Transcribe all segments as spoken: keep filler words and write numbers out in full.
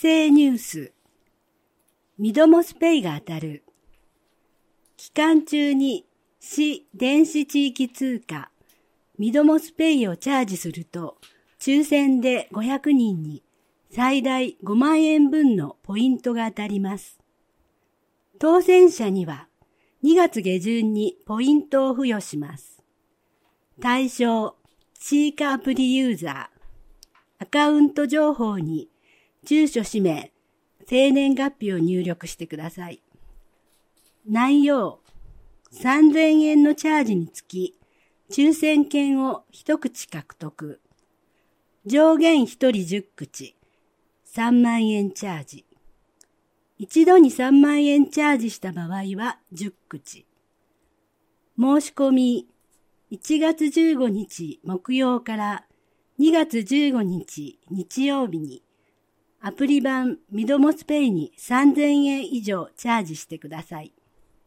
生ニュース。ミドモスペイが当たる。期間中に市電子地域通貨ミドモスペイをチャージすると、抽選でごひゃくにんに最大ごまんえんぶんのポイントが当たります。当選者にはにがつ下旬にポイントを付与します。対象、チーカアプリユーザー。アカウント情報に住所氏名、生年月日を入力してください。内容、さんぜんえんのチャージにつき、抽選券を一口獲得。上限ひとりじゅっくち、さんまんえんチャージ。一度にさんまんえんチャージした場合はじゅっくち。申し込み、いちがつじゅうごにち木曜からにがつじゅうごにち日曜日に、アプリ版ミドモスペイにさんぜんえん以上チャージしてください。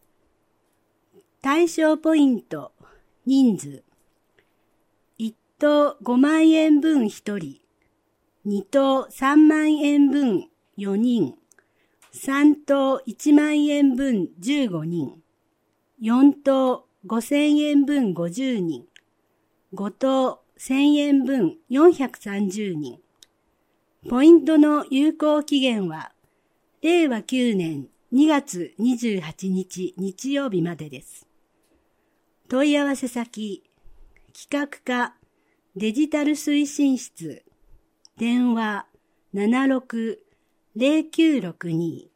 対象ポイント、人数。いっ等ごまんえんぶんひとり、に等さんまんえんぶんよにん、さん等いちまんえんぶんじゅうごにん、よん等ごせんえんぶんごじゅうにん、ご等せんえんぶんよんひゃくさんじゅうにん。ポイントの有効期限は、れいわきゅうねんにがつにじゅうはちにち日曜日までです。問い合わせ先、企画課デジタル推進室、電話 ななろく ぜろきゅうろくに。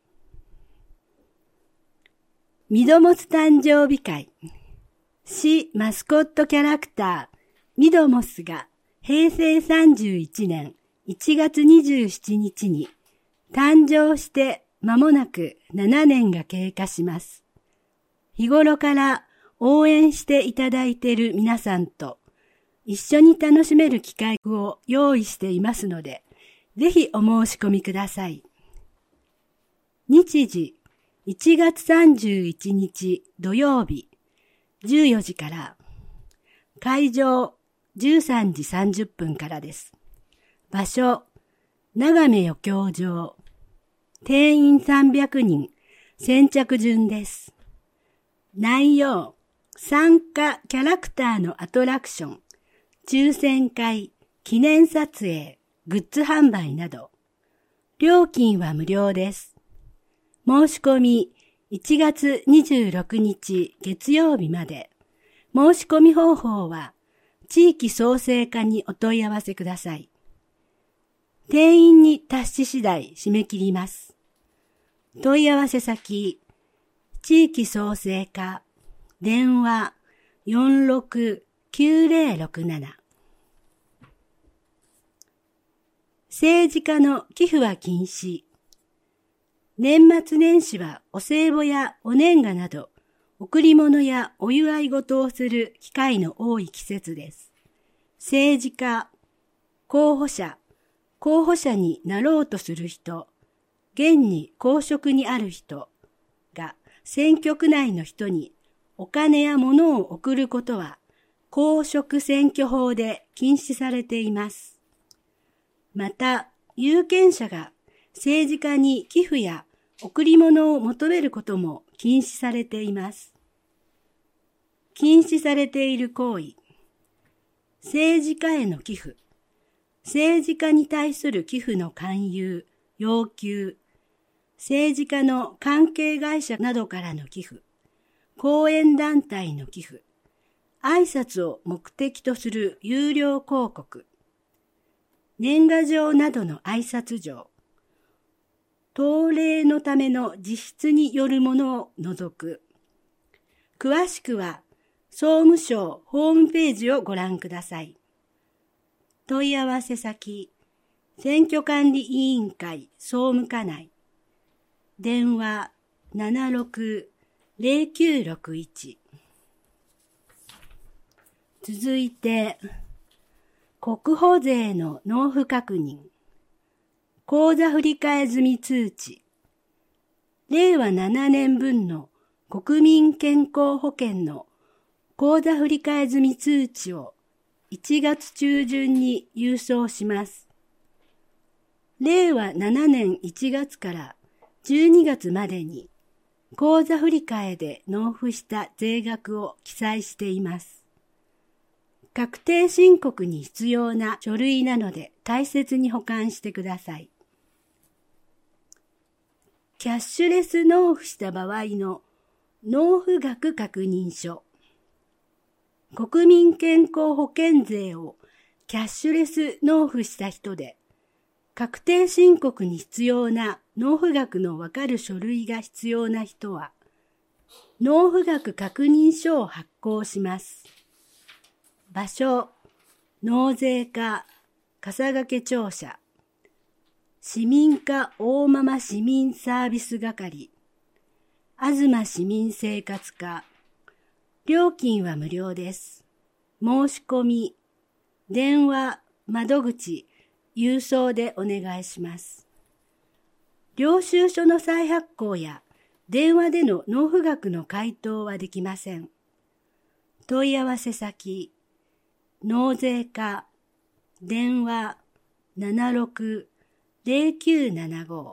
ミドモス誕生日会。市マスコットキャラクター、ミドモスがへいせいさんじゅういちねんいちがつにじゅうしちにちに誕生して間もなくななねんが経過します。日頃から応援していただいている皆さんと一緒に楽しめる機会を用意していますので、ぜひお申し込みください。日時いちがつさんじゅういちにち土曜日じゅうよじから、会場じゅうさんじさんじゅっぷんからです。場所、長目余興場。定員さんびゃくにん、先着順です。内容、参加キャラクターのアトラクション、抽選会、記念撮影、グッズ販売など。料金は無料です。申し込みいちがつにじゅうろくにち月曜日まで。申し込み方法は地域創生課にお問い合わせください。定員に達し次第締め切ります。問い合わせ先、地域創生課、電話 よんろくきゅうぜろろくなな。政治家の寄付は禁止。年末年始はお歳暮やお年賀など、贈り物やお祝い事をする機会の多い季節です。政治家、候補者、候補者になろうとする人、現に公職にある人が選挙区内の人にお金や物を贈ることは公職選挙法で禁止されています。また、有権者が政治家に寄付や贈り物を求めることも禁止されています。禁止されている行為、政治家への寄付、政治家に対する寄付の勧誘、要求、政治家の関係会社などからの寄付、後援団体の寄付、挨拶を目的とする有料広告、年賀状などの挨拶状、当例のための実質によるものを除く。詳しくは、総務省ホームページをご覧ください。問い合わせ先、選挙管理委員会総務課内。電話 ななろく ぜろきゅうろくいち。続いて、国保税の納付確認。口座振替済通知。れいわななねんぶんの国民健康保険の口座振替済通知をいちがつちゅうじゅんに郵送します。 れいわななねんいちがつからじゅうにがつまでに口座振替で納付した税額を記載しています。確定申告に必要な書類なので大切に保管してください。キャッシュレス納付した場合の納付額確認書。国民健康保険税をキャッシュレス納付した人で、確定申告に必要な納付額のわかる書類が必要な人は、納付額確認書を発行します。場所、納税課、笠懸庁舎、市民課大間々市民サービス係、東市民生活課。料金は無料です。申し込み、電話、窓口、郵送でお願いします。領収書の再発行や電話での納付額の回答はできません。問い合わせ先、納税課、電話 ななろく ゼロきゅうななご。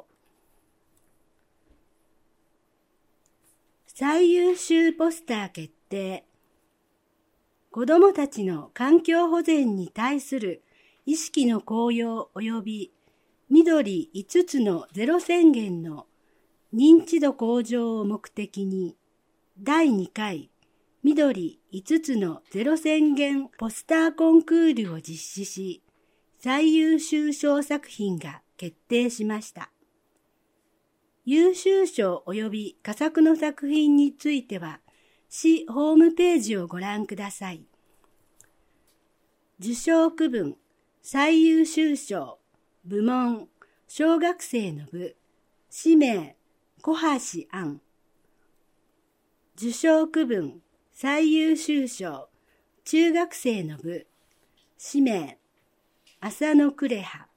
最優秀ポスター決定。子どもたちの環境保全に対する意識の高揚及び緑いつつのゼロ宣言の認知度向上を目的にだいにかい緑いつつのゼロ宣言ポスターコンクールを実施し、最優秀賞作品が決定しました。優秀賞及び佳作の作品については市ホームページをご覧ください。受賞区分、最優秀賞、部門、小学生の部、氏名、小橋杏。受賞区分、最優秀賞、中学生の部、氏名、浅野呉葉。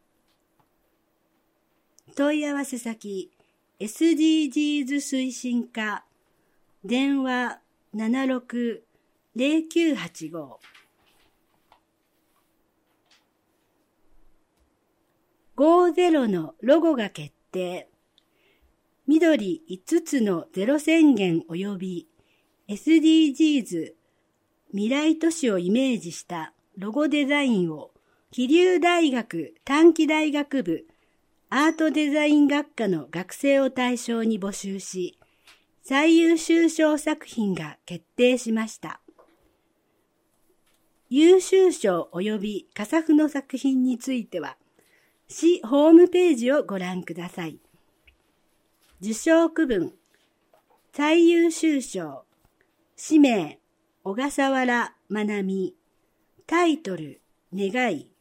問い合わせ先、エスディージーズ 推進課、電話 ななろく ゼロきゅうはちご。ごじゅうのロゴが決定。緑いつつのゼロ宣言及び エスディージーズ 未来都市をイメージしたロゴデザインを桐生大学短期大学部アートデザイン学科の学生を対象に募集し、最優秀賞作品が決定しました。優秀賞及び佳作の作品については、市ホームページをご覧ください。受賞区分、最優秀賞、氏名、小笠原まなみ、タイトル、願い。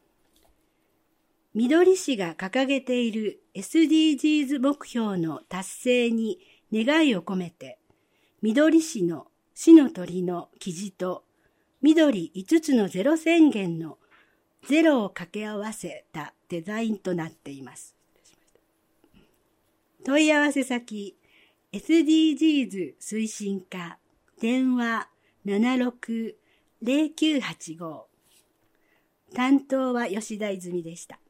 緑市が掲げている エスディージーズ 目標の達成に願いを込めて、緑市の市の鳥の記事と、緑いつつのゼロ宣言のゼロを掛け合わせたデザインとなっています。問い合わせ先、エスディージーズ 推進課、電話 ななろく ゼロきゅうはちご。担当は吉田泉でした。